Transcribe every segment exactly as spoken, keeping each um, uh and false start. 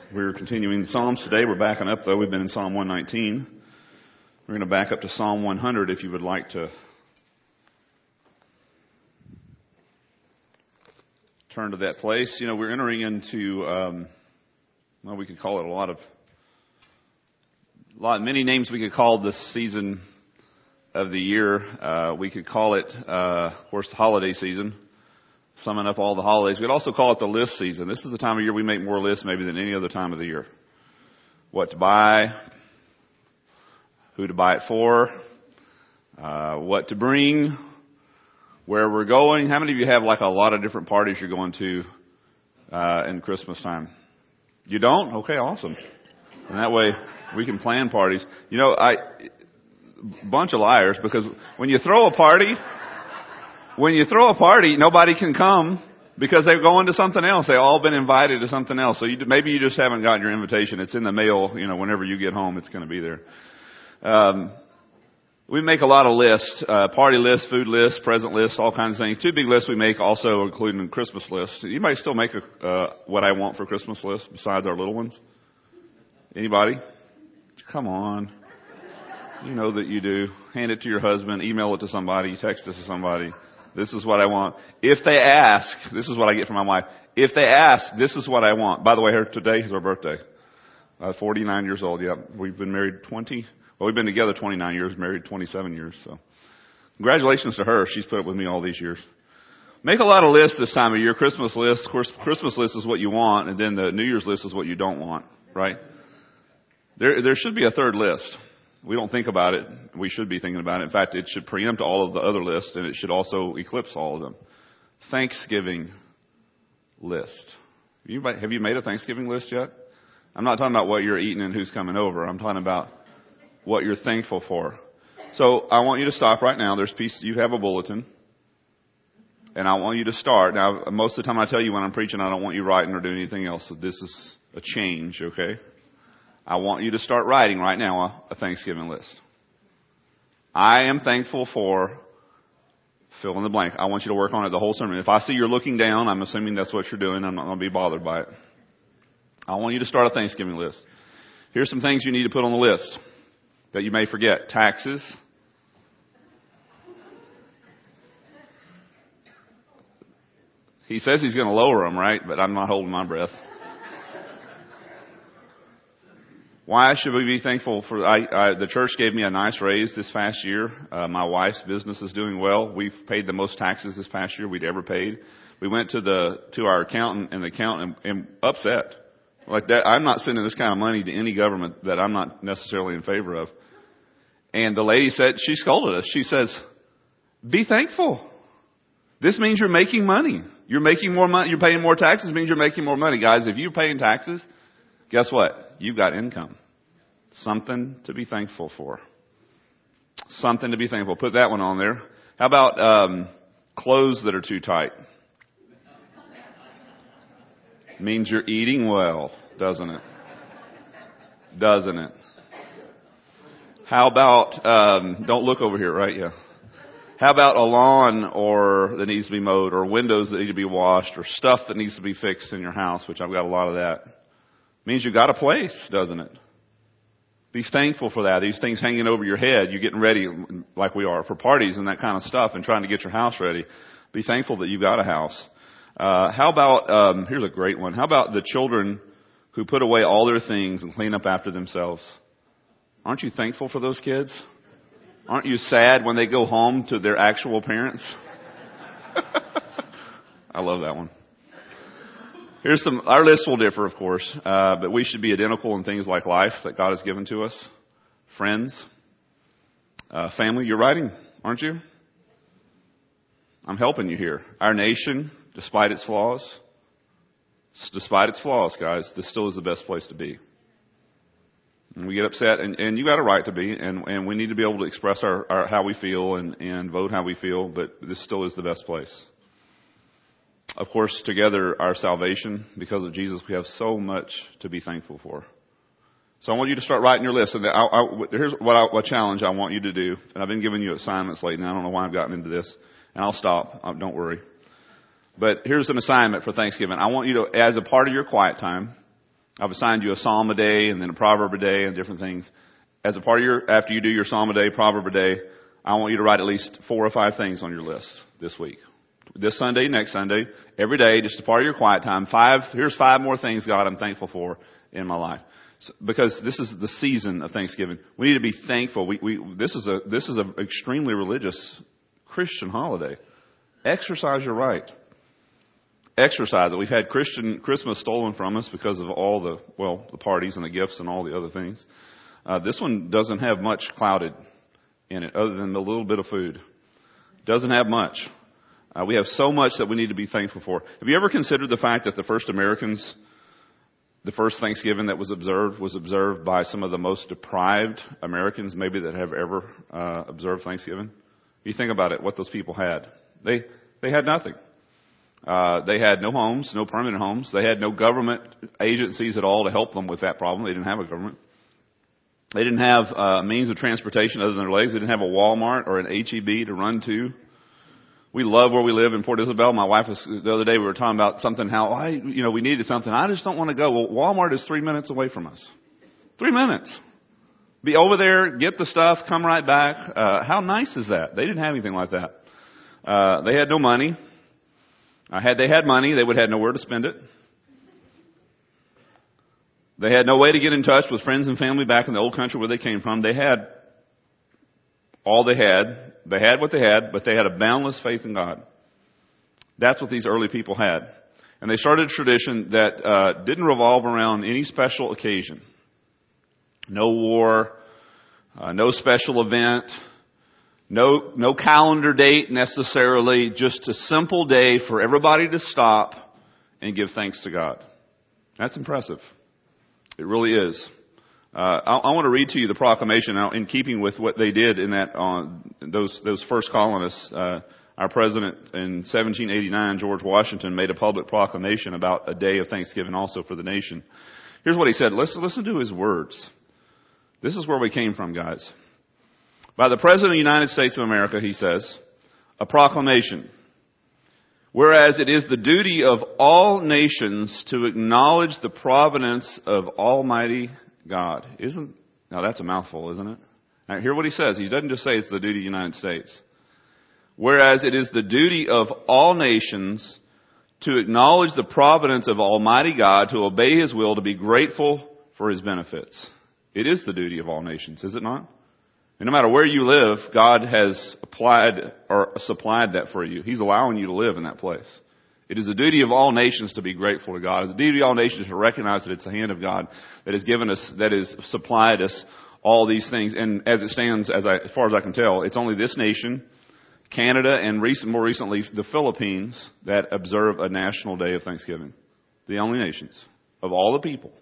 We're continuing Psalms today. We're backing up, though. We've been in Psalm one nineteen. We're going to back up to Psalm one hundred if you would like to turn to that place. You know, we're entering into, um, well, we could call it a lot of, a lot, many names we could call this season of the year. Uh, we could call it, uh, of course, the holiday season. Summing up all the holidays. We'd also call it the list season. This is the time of year we make more lists maybe than any other time of the year. What to buy, who to buy it for, uh, what to bring, where we're going. How many of you have like a lot of different parties you're going to uh, in Christmas time? You don't? Okay, awesome. And that way we can plan parties. You know, I, bunch of liars, because when you throw a party, When you throw a party, nobody can come because they're going to something else. They've all been invited to something else. So you, maybe you just haven't gotten your invitation. It's in the mail. You know, whenever you get home, it's going to be there. Um, we make a lot of lists, uh, party lists, food lists, present lists, all kinds of things. Two big lists we make also including Christmas lists. You might still make a, uh, what I want for Christmas list besides our little ones. Anybody? Come on. You know that you do. Hand it to your husband, email it to somebody, text it to somebody. This is what I want. If they ask, this is what I get from my wife. If they ask, this is what I want. By the way, her today is our birthday. Uh, forty-nine years old. Yeah, we've been married twenty. Well, we've been together twenty-nine years, married twenty-seven years. So, congratulations to her. She's put up with me all these years. Make a lot of lists this time of year. Christmas lists. Of course, Christmas list is what you want, and then the New Year's list is what you don't want. Right? There, there should be a third list. We don't think about it. We should be thinking about it. In fact, it should preempt all of the other lists, and it should also eclipse all of them. Thanksgiving list. Have you made a Thanksgiving list yet? I'm not talking about what you're eating and who's coming over. I'm talking about what you're thankful for. So I want you to stop right now. There's piece. You have a bulletin, and I want you to start. Now, most of the time I tell you when I'm preaching, I don't want you writing or doing anything else. So this is a change, okay? I want you to start writing right now a, a Thanksgiving list. I am thankful for fill in the blank. I want you to work on it the whole sermon. If I see you're looking down, I'm assuming that's what you're doing. I'm not going to be bothered by it. I want you to start a Thanksgiving list. Here's some things you need to put on the list that you may forget. Taxes. He says he's going to lower them, right? But I'm not holding my breath. Why should we be thankful for, I, I, the church gave me a nice raise this past year. Uh, my wife's business is doing well. We've paid the most taxes this past year we'd ever paid. We went to the, to our accountant, and the accountant, and, and upset. Like that, I'm not sending this kind of money to any government that I'm not necessarily in favor of. And the lady said, she scolded us. She says, be thankful. This means you're making money. You're making more money. You're paying more taxes means you're making more money. Guys, if you're paying taxes, guess what? You've got income. Something to be thankful for. Something to be thankful. Put that one on there. How about um, clothes that are too tight? Means you're eating well, doesn't it? Doesn't it? How about, um, don't look over here, right? Yeah. How about a lawn or that needs to be mowed, or windows that need to be washed, or stuff that needs to be fixed in your house, which I've got a lot of that. Means you've got a place, doesn't it? Be thankful for that. These things hanging over your head, you're getting ready like we are for parties and that kind of stuff and trying to get your house ready. Be thankful that you've got a house. Uh, how about, um, here's a great one. How about the children who put away all their things and clean up after themselves? Aren't you thankful for those kids? Aren't you sad when they go home to their actual parents? I love that one. Here's some, our list will differ, of course, uh, but we should be identical in things like life that God has given to us. Friends, uh, family, you're writing, aren't you? I'm helping you here. Our nation, despite its flaws, despite its flaws, guys, this still is the best place to be. And we get upset, and, and you got a right to be, and, and we need to be able to express our, our how we feel and, and vote how we feel, but this still is the best place. Of course, together, our salvation, because of Jesus, we have so much to be thankful for. So I want you to start writing your list. And I, I, here's what, I, what challenge I want you to do. And I've been giving you assignments lately, and I don't know why I've gotten into this. And I'll stop. Don't worry. But here's an assignment for Thanksgiving. I want you to, as a part of your quiet time, I've assigned you a psalm a day and then a proverb a day and different things. As a part of your, after you do your psalm a day, proverb a day, I want you to write at least four or five things on your list this week. This Sunday, next Sunday, every day, just a part of your quiet time. Five, here's five more things, God, I'm thankful for in my life. So, because this is the season of Thanksgiving. We need to be thankful. We, we, this is a, this is an extremely religious Christian holiday. Exercise your right. Exercise it. We've had Christian Christmas stolen from us because of all the, well, the parties and the gifts and all the other things. Uh, this one doesn't have much clouded in it other than a little bit of food. Doesn't have much. Uh, we have so much that we need to be thankful for. Have you ever considered the fact that the first Americans, the first Thanksgiving that was observed was observed by some of the most deprived Americans maybe that have ever uh, observed Thanksgiving? You think about it, what those people had. They, they had nothing. Uh, they had no homes, no permanent homes. They had no government agencies at all to help them with that problem. They didn't have a government. They didn't have uh, means of transportation other than their legs. They didn't have a Walmart or an H E B to run to. We love where we live in Port Isabel. My wife was, the other day we were talking about something, how I, you know, we needed something. I just don't want to go. Well, Walmart is three minutes away from us. Three minutes. Be over there, get the stuff, come right back. Uh, how nice is that? They didn't have anything like that. Uh, they had no money. Uh, had they had money, they would have had nowhere to spend it. They had no way to get in touch with friends and family back in the old country where they came from. They had all they had. They had what they had, but they had a boundless faith in God. That's what these early people had. And they started a tradition that uh, didn't revolve around any special occasion. No war, uh, no special event, no no calendar date necessarily, just a simple day for everybody to stop and give thanks to God. That's impressive. It really is. Uh, I, I want to read to you the proclamation now, in keeping with what they did in that uh, those those first colonists. Uh, our president in seventeen eighty-nine, George Washington, made a public proclamation about a day of Thanksgiving also for the nation. Here's what he said. Listen, listen to his words. This is where we came from, guys. By the President of the United States of America, he says, a proclamation. Whereas it is the duty of all nations to acknowledge the providence of Almighty God. Isn't, now that's a mouthful, isn't it? Now hear what he says. He doesn't just say it's the duty of the United States. Whereas it is the duty of all nations to acknowledge the providence of Almighty God, to obey His will, to be grateful for His benefits. It is the duty of all nations, is it not? And no matter where you live, God has applied or supplied that for you. He's allowing you to live in that place. It is the duty of all nations to be grateful to God. It is the duty of all nations to recognize that it's the hand of God that has given us, that has supplied us all these things. And as it stands, as, I, as far as I can tell, it's only this nation, Canada, and recent, more recently the Philippines, that observe a national day of Thanksgiving. The only nations of all the people,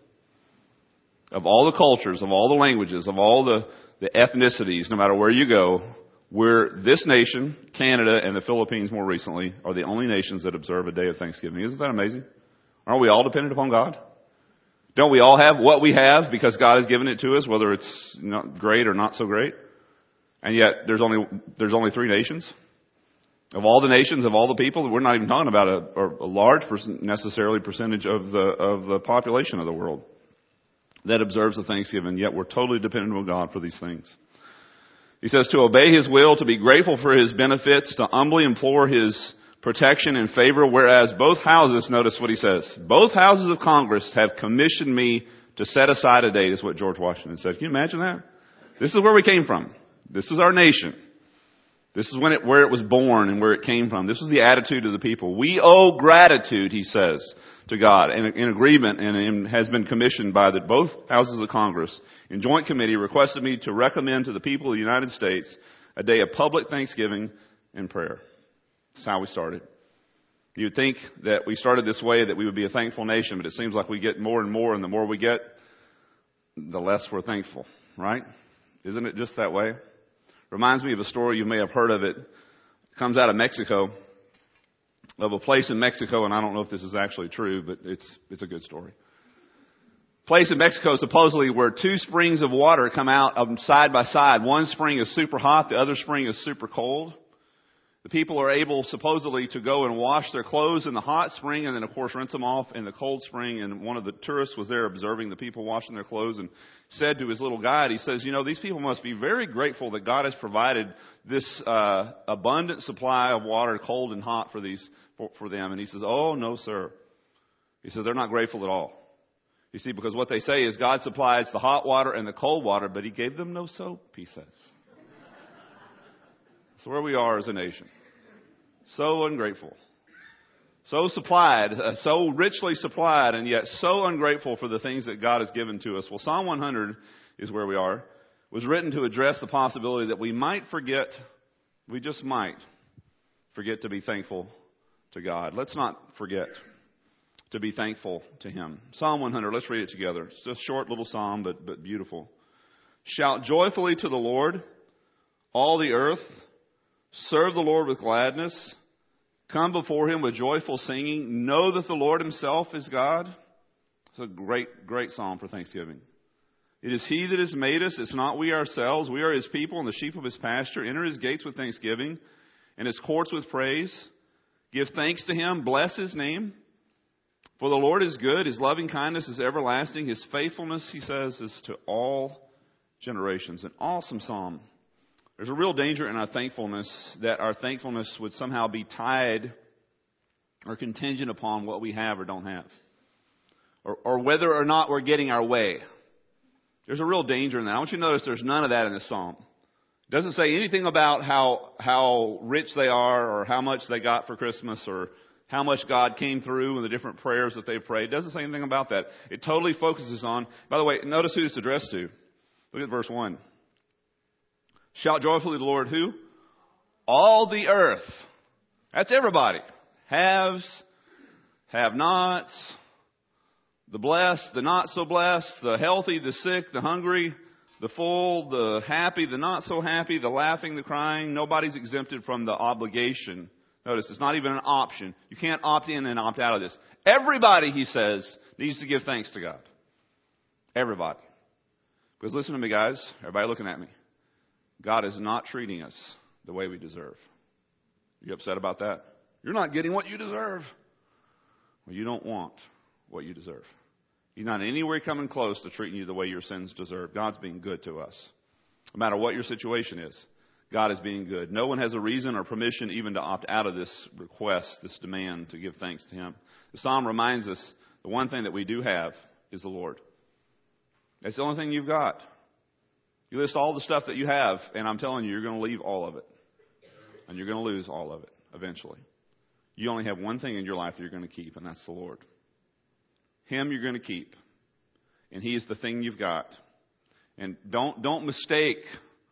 of all the cultures, of all the languages, of all the, the ethnicities, no matter where you go, we're, this nation, Canada, and the Philippines more recently, are the only nations that observe a day of Thanksgiving. Isn't that amazing? Aren't we all dependent upon God? Don't we all have what we have because God has given it to us, whether it's not great or not so great? And yet, there's only, there's only three nations. Of all the nations, of all the people, we're not even talking about a, a large percent, necessarily percentage of the, of the population of the world that observes the Thanksgiving, yet we're totally dependent on God for these things. He says to obey His will, to be grateful for His benefits, to humbly implore His protection and favor, whereas both houses, notice what he says, both houses of Congress have commissioned me to set aside a date, is what George Washington said. Can you imagine that? This is where we came from. This is our nation. This is when it, where it was born and where it came from. This was the attitude of the people. We owe gratitude, he says, to God in, in agreement, and in, has been commissioned by the, both houses of Congress in joint committee, requested me to recommend to the people of the United States a day of public thanksgiving and prayer. That's how we started. You'd think that we started this way, that we would be a thankful nation, but it seems like we get more and more, and the more we get, the less we're thankful, right? Isn't it just that way? Reminds me of a story, you may have heard of it. It comes out of Mexico, of a place in Mexico, and I don't know if this is actually true, but it's it's a good story. Place in Mexico supposedly where two springs of water come out of side by side. One spring is super hot, the other spring is super cold. The people are able supposedly to go and wash their clothes in the hot spring and then of course rinse them off in the cold spring. And one of the tourists was there observing the people washing their clothes and said to his little guide, he says, you know, these people must be very grateful that God has provided this uh, abundant supply of water, cold and hot for these for, for them. And he says, oh, no, sir. He says, they're not grateful at all. You see, because what they say is God supplies the hot water and the cold water, but he gave them no soap, he says. That's where we are as a nation. So ungrateful. So supplied, uh, so richly supplied, and yet so ungrateful for the things that God has given to us. Well, Psalm one hundred is where we are. Was written to address the possibility that we might forget, we just might forget to be thankful to God. Let's not forget to be thankful to Him. Psalm one hundred, let's read it together. It's just a short little psalm, but, but beautiful. Shout joyfully to the Lord, all the earth. Serve the Lord with gladness. Come before Him with joyful singing. Know that the Lord Himself is God. It's a great, great psalm for Thanksgiving. It is He that has made us. It's not we ourselves. We are His people and the sheep of His pasture. Enter His gates with thanksgiving and His courts with praise. Give thanks to Him. Bless His name. For the Lord is good. His loving kindness is everlasting. His faithfulness, He says, is to all generations. An awesome psalm. There's a real danger in our thankfulness that our thankfulness would somehow be tied or contingent upon what we have or don't have. Or, or whether or not we're getting our way. There's a real danger in that. I want you to notice there's none of that in this psalm. It doesn't say anything about how, how rich they are or how much they got for Christmas or how much God came through in the different prayers that they prayed. It doesn't say anything about that. It totally focuses on, by the way, notice who it's addressed to. Look at verse one. Shout joyfully to the Lord, who? All the earth. That's everybody. Haves, have-nots, the blessed, the not so blessed, the healthy, the sick, the hungry, the full, the happy, the not so happy, the laughing, the crying. Nobody's exempted from the obligation. Notice, it's not even an option. You can't opt in and opt out of this. Everybody, he says, needs to give thanks to God. Everybody. Because listen to me, guys. Everybody looking at me. God is not treating us the way we deserve. Are you upset about that? You're not getting what you deserve. Well, you don't want what you deserve. He's not anywhere coming close to treating you the way your sins deserve. God's being good to us. No matter what your situation is, God is being good. No one has a reason or permission even to opt out of this request, this demand to give thanks to Him. The psalm reminds us the one thing that we do have is the Lord. That's the only thing you've got. You list all the stuff that you have, and I'm telling you, you're going to leave all of it. And you're going to lose all of it eventually. You only have one thing in your life that you're going to keep, and that's the Lord. Him you're going to keep. And He is the thing you've got. And don't, don't mistake,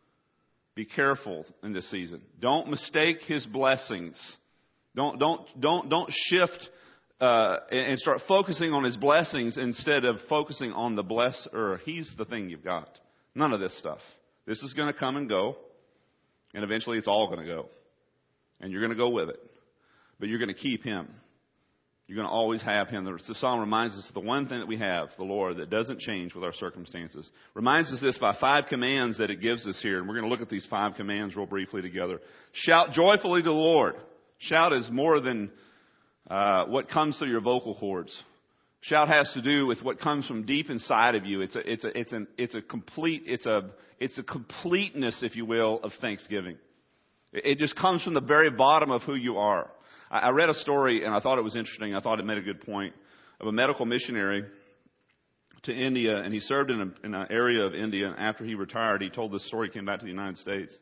be careful in this season. Don't mistake His blessings. Don't, don't, don't, don't shift uh, and start focusing on His blessings instead of focusing on the blesser. He's the thing you've got. None of this stuff. This is going to come and go. And eventually it's all going to go. And you're going to go with it. But you're going to keep Him. You're going to always have Him. The psalm reminds us of the one thing that we have, the Lord, that doesn't change with our circumstances. Reminds us this by five commands that it gives us here. And we're going to look at these five commands real briefly together. Shout joyfully to the Lord. Shout is more than uh, what comes through your vocal cords. Shout has to do with what comes from deep inside of you. It's a, it's a, it's an, it's a complete, it's a, it's a completeness, if you will, of thanksgiving. It, it just comes from the very bottom of who you are. I, I read a story and I thought it was interesting. I thought it made a good point of a medical missionary to India, and he served in, a, in an area of India. And after he retired, he told this story. He came back to the United States.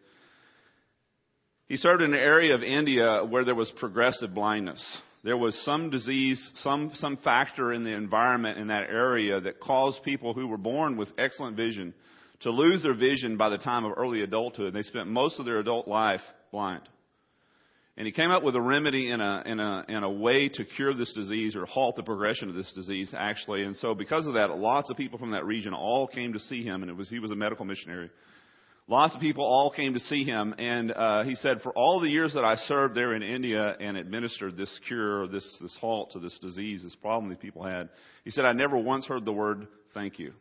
He served in an area of India where there was progressive blindness. There was some disease, some some factor in the environment in that area that caused people who were born with excellent vision to lose their vision by the time of early adulthood. They spent most of their adult life blind. And he came up with a remedy in a in a in a way to cure this disease or halt the progression of this disease, actually. And so because of that, lots of people from that region all came to see him, and it was he was a medical missionary. Lots of people all came to see him, and uh, he said, for all the years that I served there in India and administered this cure, this this halt to this disease, this problem that people had, he said, I never once heard the word thank you.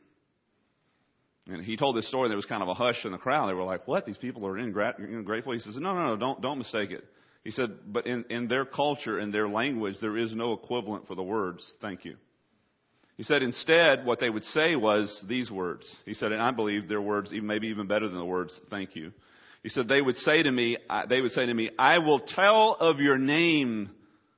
And he told this story, and there was kind of a hush in the crowd. They were like, what? These people are ingra- ungrateful? He says, no, no, no, don't, don't mistake it. He said, but in, in their culture, in their language, there is no equivalent for the words, thank you. He said instead what they would say was these words. He said, and I believe their words even maybe even better than the words, thank you. He said, they would say to me, they would say to me, I will tell of your name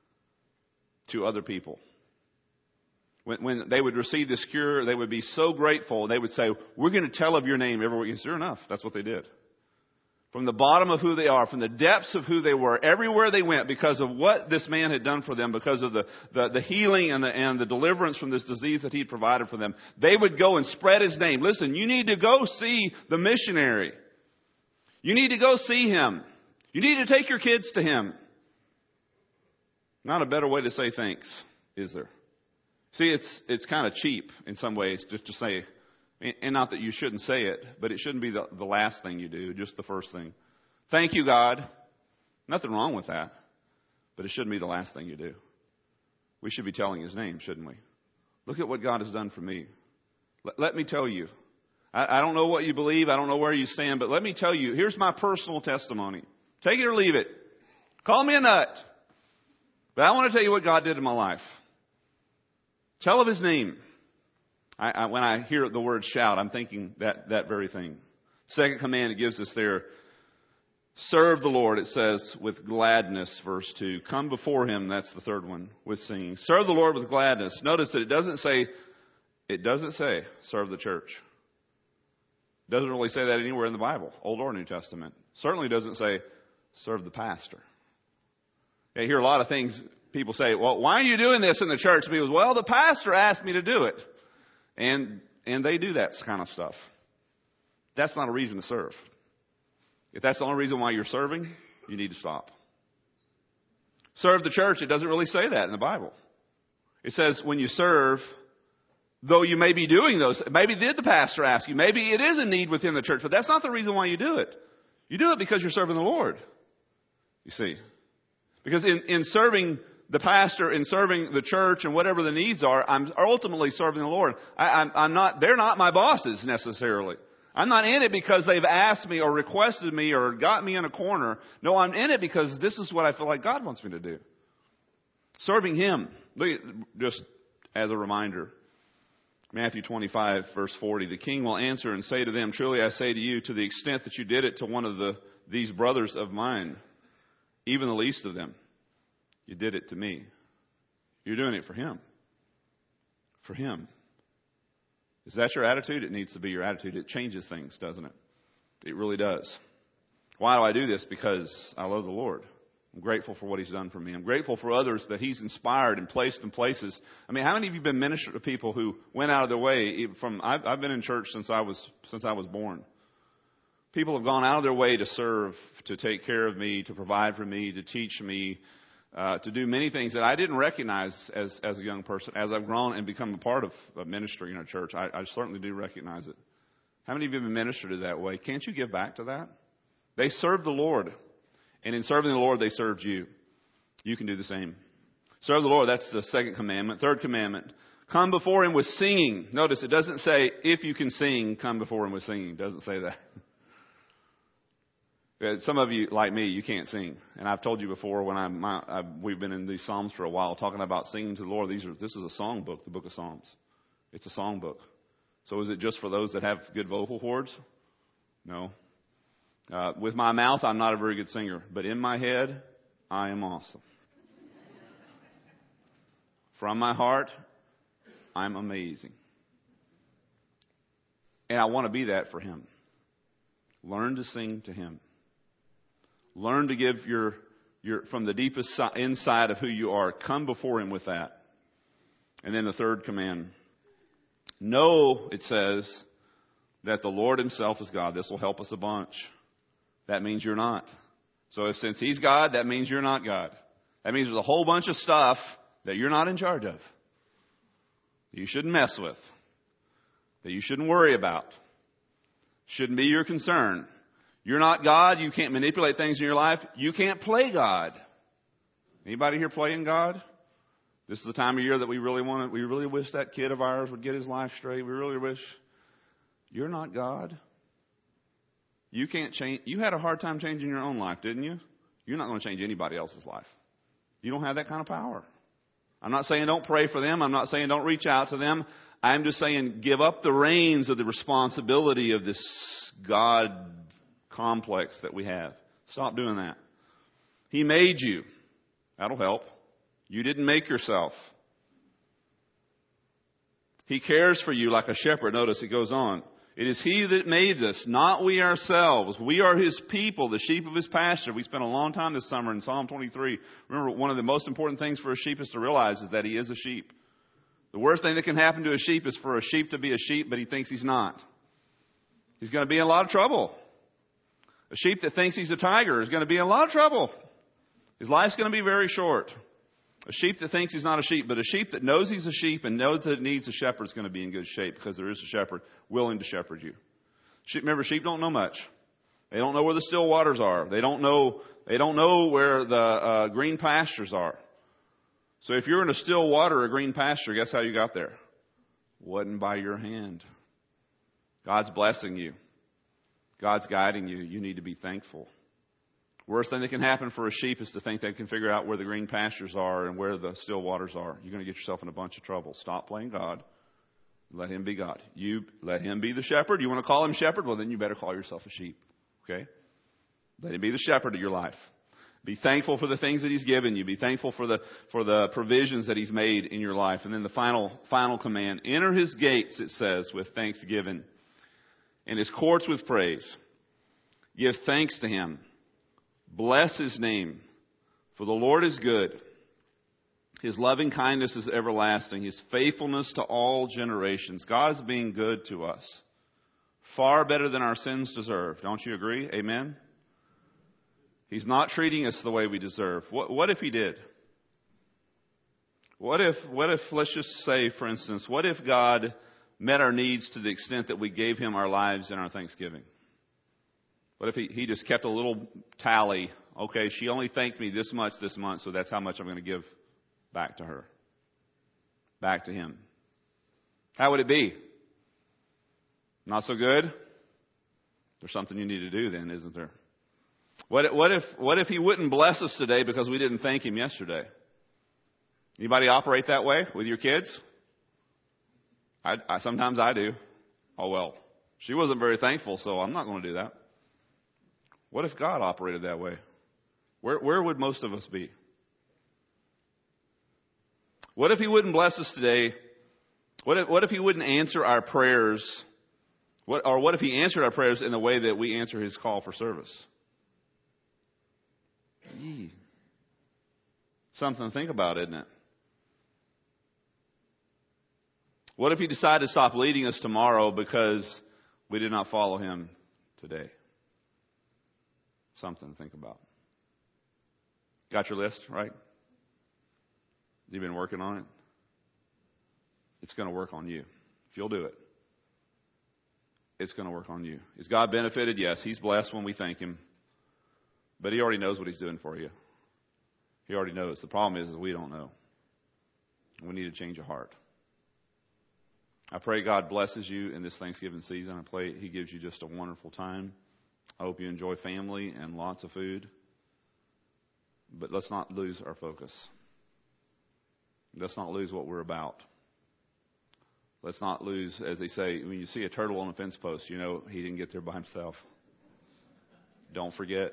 to other people. When, when they would receive this cure, they would be so grateful. They would say, we're going to tell of your name everywhere. Sure enough, that's what they did. From the bottom of who they are, from the depths of who they were, everywhere they went, because of what this man had done for them, because of the, the, the healing and the, and the deliverance from this disease that he had provided for them, they would go and spread his name. Listen, you need to go see the missionary. You need to go see him. You need to take your kids to him. Not a better way to say thanks, is there? See, it's it's kind of cheap in some ways just to say, and not that you shouldn't say it, but it shouldn't be the, the last thing you do, just the first thing. Thank you, God. Nothing wrong with that, but it shouldn't be the last thing you do. We should be telling his name, shouldn't we? Look at what God has done for me. Let, let me tell you. I, I don't know what you believe. I don't know where you stand, but let me tell you, here's my personal testimony. Take it or leave it. Call me a nut. But I want to tell you what God did in my life. Tell of his name. I, I, when I hear the word shout, I'm thinking that, that very thing. Second command it gives us there. Serve the Lord, it says, with gladness, verse two. Come before him, that's the third one, with singing. Serve the Lord with gladness. Notice that it doesn't say, it doesn't say, serve the church. It doesn't really say that anywhere in the Bible, Old or New Testament. Certainly doesn't say, serve the pastor. I hear a lot of things people say, well, why are you doing this in the church? And people say, well, the pastor asked me to do it. And and they do that kind of stuff. That's not a reason to serve. If that's the only reason why you're serving, you need to stop. Serve the church, it doesn't really say that in the Bible. It says when you serve, though you may be doing those, maybe did the pastor ask you, maybe it is a need within the church, but that's not the reason why you do it. You do it because you're serving the Lord. You see. Because in, in serving the pastor, in serving the church and whatever the needs are, I'm ultimately serving the Lord. I, I'm, I'm not, they're not my bosses necessarily. I'm not in it because they've asked me or requested me or got me in a corner. No, I'm in it because this is what I feel like God wants me to do. Serving him. Look at, just as a reminder, Matthew twenty-five, verse forty, the king will answer and say to them, truly I say to you, to the extent that you did it to one of the these brothers of mine, even the least of them, you did it to me. You're doing it for him. For him. Is that your attitude? It needs to be your attitude. It changes things, doesn't it? It really does. Why do I do this? Because I love the Lord. I'm grateful for what he's done for me. I'm grateful for others that he's inspired and placed in places. I mean, how many of you have been ministered to people who went out of their way from, I've, I've been in church since I was, since I was born. People have gone out of their way to serve, to take care of me, to provide for me, to teach me, uh, to do many things that I didn't recognize as, as a young person. As I've grown and become a part of a ministry in a church, I, I certainly do recognize it. How many of you have been ministered to that way? Can't you give back to that? They served the Lord. And in serving the Lord, they served you. You can do the same. Serve the Lord, that's the second commandment. Third commandment, come before him with singing. Notice it doesn't say, if you can sing, come before him with singing. It doesn't say that. Some of you, like me, you can't sing. And I've told you before when I'm, my, I've, we've been in these Psalms for a while talking about singing to the Lord. These are, this is a song book, the book of Psalms. It's a song book. So is it just for those that have good vocal cords? No. Uh, with my mouth, I'm not a very good singer. But in my head, I am awesome. From my heart, I'm amazing. And I want to be that for him. Learn to sing to him. Learn to give your, your, from the deepest inside of who you are, come before him with that. And then the third command. Know, it says, that the Lord himself is God. This will help us a bunch. That means you're not. So if since he's God, that means you're not God. That means there's a whole bunch of stuff that you're not in charge of. That you shouldn't mess with. That you shouldn't worry about. Shouldn't be your concern. You're not God. You can't manipulate things in your life. You can't play God. Anybody here playing God? This is the time of year that we really want to, we really wish that kid of ours would get his life straight. We really wish. You're not God. You can't change. You had a hard time changing your own life, didn't you? You're not going to change anybody else's life. You don't have that kind of power. I'm not saying don't pray for them. I'm not saying don't reach out to them. I'm just saying give up the reins of the responsibility of this God complex that we have. Stop doing that. He made you. That'll help. You didn't make yourself. He cares for you like a shepherd. Notice it goes on. It is He that made us, not we ourselves. We are His people, the sheep of His pasture. We spent a long time this summer in Psalm twenty-three. Remember, one of the most important things for a sheep is to realize is that he is a sheep. The worst thing that can happen to a sheep is for a sheep to be a sheep, but he thinks he's not. He's going to be in a lot of trouble. A sheep that thinks he's a tiger is going to be in a lot of trouble. His life's going to be very short. A sheep that thinks he's not a sheep, but a sheep that knows he's a sheep and knows that it needs a shepherd is going to be in good shape because there is a shepherd willing to shepherd you. Sheep, remember, sheep don't know much. They don't know where the still waters are. They don't know, they don't know where the uh, green pastures are. So if you're in a still water or green pasture, guess how you got there? Wasn't by your hand. God's blessing you. God's guiding you. You need to be thankful. Worst thing that can happen for a sheep is to think they can figure out where the green pastures are and where the still waters are. You're going to get yourself in a bunch of trouble. Stop playing God. Let Him be God. You let Him be the shepherd. You want to call Him shepherd? Well, then you better call yourself a sheep. Okay? Let Him be the shepherd of your life. Be thankful for the things that He's given you. Be thankful for the for the provisions that He's made in your life. And then the final final command: enter His gates, it says, with thanksgiving, and His courts with praise. Give thanks to Him. Bless His name, for the Lord is good. His loving kindness is everlasting. His faithfulness to all generations. God is being good to us. Far better than our sins deserve. Don't you agree? Amen? He's not treating us the way we deserve. What, what if He did? What if, what if, let's just say, for instance, what if God met our needs to the extent that we gave Him our lives and our thanksgiving? What if he, he just kept a little tally? Okay, she only thanked me this much this month, so that's how much I'm going to give back to her. Back to Him. How would it be? Not so good? There's something you need to do then, isn't there? What, what if, what if He wouldn't bless us today because we didn't thank Him yesterday? Anybody operate that way with your kids? I, I, sometimes I do. Oh, well, she wasn't very thankful, so I'm not going to do that. What if God operated that way? Where, where would most of us be? What if He wouldn't bless us today? What if, what if He wouldn't answer our prayers? What, or what if He answered our prayers in the way that we answer His call for service? Yee. Something to think about, isn't it? What if He decided to stop leading us tomorrow because we did not follow Him today? Something to think about. Got your list, right? You've been working on it. It's going to work on you. If you'll do it, it's going to work on you. Is God benefited? Yes. He's blessed when we thank Him. But He already knows what He's doing for you. He already knows. The problem is, is we don't know. We need to change a heart. I pray God blesses you in this Thanksgiving season. I pray He gives you just a wonderful time. I hope you enjoy family and lots of food. But let's not lose our focus. Let's not lose what we're about. Let's not lose, as they say, when you see a turtle on a fence post, you know he didn't get there by himself. Don't forget.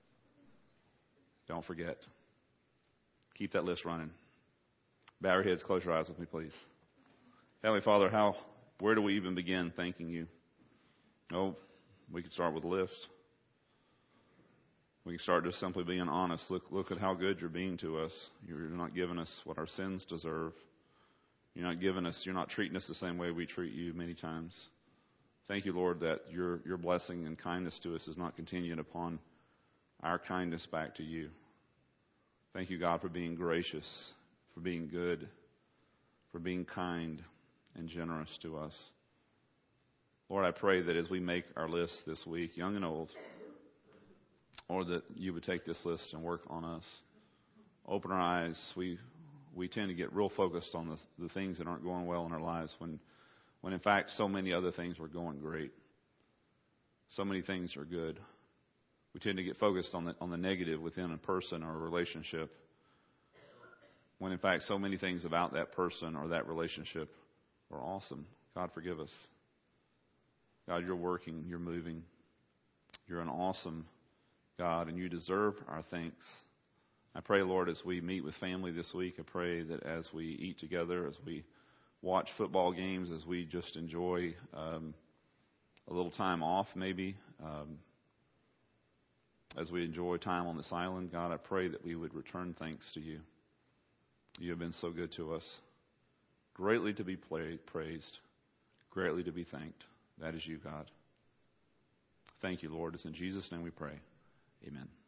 Don't forget. Keep that list running. Bow your heads, close your eyes with me, please. Heavenly Father, how, where do we even begin thanking You? Oh, we could start with a list. We can start just simply being honest. Look, look at how good You're being to us. You're not giving us what our sins deserve. You're not giving us, You're not treating us the same way we treat You many times. Thank You, Lord, that Your, your blessing and kindness to us is not contingent upon our kindness back to You. Thank You, God, for being gracious, for being good, for being kind and generous to us. Lord, I pray that as we make our list this week, young and old, Lord, that You would take this list and work on us. Open our eyes. We we tend to get real focused on the, the things that aren't going well in our lives when, when in fact so many other things were going great. So many things are good. We tend to get focused on the, on the negative within a person or a relationship, when in fact so many things about that person or that relationship are awesome. God, forgive us. God, you're working, you're moving. You're an awesome God, and you deserve our thanks. I pray, Lord, as we meet with family this week, I pray that as we eat together, as we watch football games, as we just enjoy um, a little time off maybe, um, as we enjoy time on this island, God, I pray that we would return thanks to you. You have been so good to us, greatly to be praised, greatly to be thanked. That is you, God. Thank you, Lord. It's in Jesus' name we pray. Amen.